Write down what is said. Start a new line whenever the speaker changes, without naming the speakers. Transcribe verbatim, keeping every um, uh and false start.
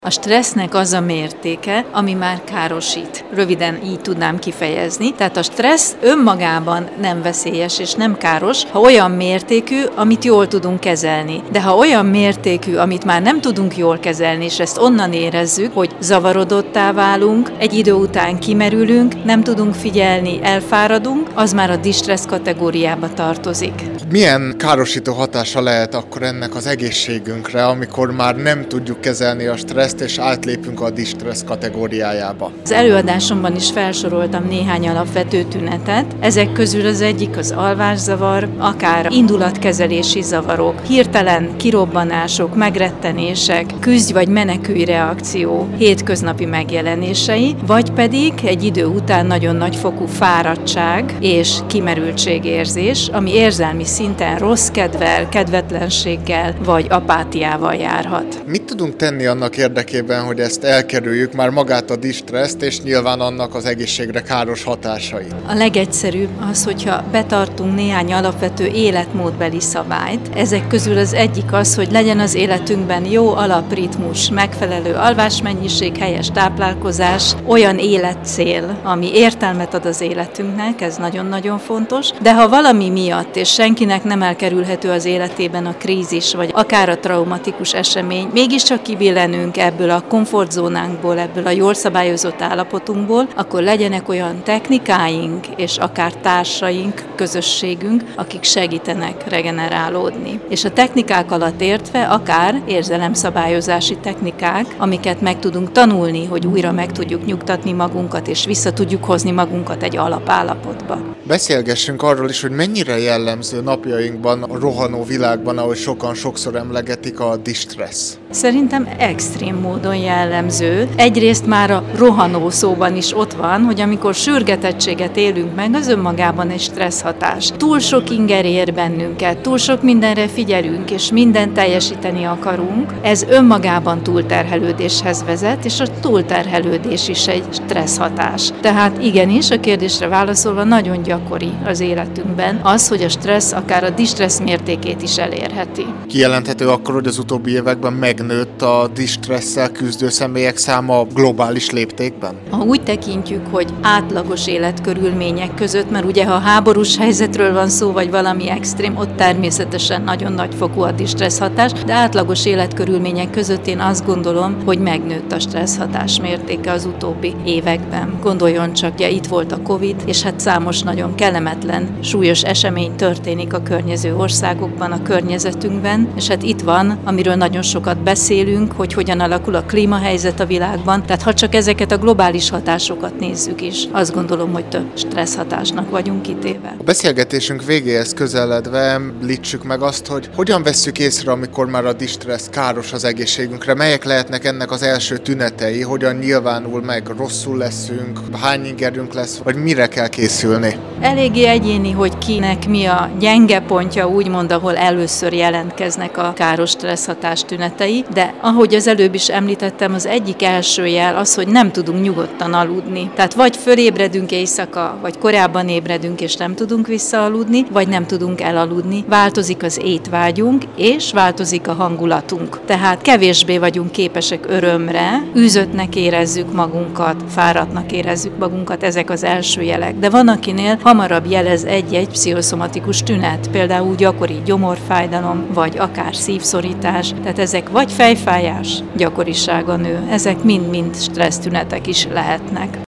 A stressznek az a mértéke, ami már károsít. Röviden így tudnám kifejezni. Tehát a stressz önmagában nem veszélyes és nem káros, ha olyan mértékű, amit jól tudunk kezelni. De ha olyan mértékű, amit már nem tudunk jól kezelni, és ezt onnan érezzük, hogy zavarodottá válunk, egy idő után kimerülünk, nem tudunk figyelni, elfáradunk, az már a distressz kategóriába tartozik.
Milyen károsító hatása lehet akkor ennek az egészségünkre, amikor már nem tudjuk kezelni a stresszt, és átlépünk a distressz kategóriájába?
Az előadásomban is felsoroltam néhány alapvető tünetet. Ezek közül az egyik az alvászavar, akár indulatkezelési zavarok, hirtelen kirobbanások, megrettenések, küzdj vagy menekülj reakció, hétköznapi megjelenései, vagy pedig egy idő után nagyon nagyfokú fáradtság és kimerültségérzés, ami érzelmi szinten rossz kedvel, kedvetlenséggel vagy apátiával járhat.
Mit tudunk tenni annak érdekében, hogy ezt elkerüljük, már magát a distresszt, és nyilván annak az egészségre káros hatásait?
A legegyszerűbb az, hogyha betartunk néhány alapvető életmódbeli szabályt. Ezek közül az egyik az, hogy legyen az életünkben jó alapritmus, megfelelő alvásmennyiség, helyes táplálkozás, olyan életcél, ami értelmet ad az életünknek, ez nagyon-nagyon fontos. De ha valami miatt, és senkinek nem elkerülhető az életében a krízis, vagy akár a traumatikus esemény, mégiscsak kibillenünk ebből a komfortzónánkból, ebből a jól szabályozott állapotunkból, akkor legyenek olyan technikáink, és akár társaink, közösségünk, akik segítenek regenerálódni. És a technikák alatt értve akár érzelemszabályozási technikák, amiket meg tudunk tanulni, hogy újra meg tudjuk nyugtatni magunkat, és vissza tudjuk hozni magunkat egy alapállapotba.
Beszélgessünk arról is, hogy mennyire jellemző napjainkban, a rohanó világban, ahogy sokan sokszor emlegetik, a distressz.
Szerintem extrém módon jellemző. Egyrészt már a rohanó szóban is ott van, hogy amikor sürgetettséget élünk meg, az önmagában egy stressz hatás. Túl sok inger ér bennünket, túl sok mindenre figyelünk, és mindent teljesíteni akarunk. Ez önmagában túlterhelődéshez vezet, és a túlterhelődés is egy stressz hatás. Tehát igenis, a kérdésre válaszolva nagyon gyakori az életünkben az, hogy a stressz akár a distressz mértékét is elérheti.
Kijelenthető akkor, hogy az utóbbi években megnőtt a distresszel küzdő személyek száma globális léptékben?
Ha úgy tekintjük, hogy átlagos életkörülmények között, mert ugye ha háborús helyzetről van szó, vagy valami extrém, ott természetesen nagyon nagyfokú a distressz hatás, de átlagos életkörülmények között én azt gondolom, hogy megnőtt a stressz hatás mértéke az utóbbi években. Gondoljon csak, ugye itt volt a Covid, és hát számos nagyon kellemetlen, súlyos esemény történik a környező országokban, a környezetünkben, és hát itt van, amiről nagyon sokat beszélünk, hogy hogyan alakul a klímahelyzet a világban, tehát ha csak ezeket a globális hatásokat nézzük is, azt gondolom, hogy több stressz hatásnak vagyunk kitéve.
A beszélgetésünk végéhez közeledve említsük meg azt, hogy hogyan vesszük észre, amikor már a distressz káros az egészségünkre, melyek lehetnek ennek az első tünetei, hogyan nyilvánul meg, rosszul leszünk, hány ingerünk lesz, vagy mire kell készülni?
Eléggé egyéni, hogy kinek mi a gyenge pontja, úgymond, ahol először jelentkeznek a káros stressz hatás tünetei, de ahogy az előbb is említettem, az egyik első jel az, hogy nem tudunk nyugodtan aludni. Tehát vagy fölébredünk éjszaka, vagy korábban ébredünk, és nem tudunk visszaaludni, vagy nem tudunk elaludni. Változik az étvágyunk, és változik a hangulatunk. Tehát kevésbé vagyunk képesek örömre, űzöttnek érezzük magunkat, fáradtnak érezzük magunkat, ezek az első jelek. De van, akinél hamarabb jelez egy-egy pszichoszomatikus tünet, például gyakori gyomorfájdalom, vagy akár szívszorítás, tehát ezek vagy fejfájás gyakorisága nő, ezek mind-mind stressz tünetek is lehetnek.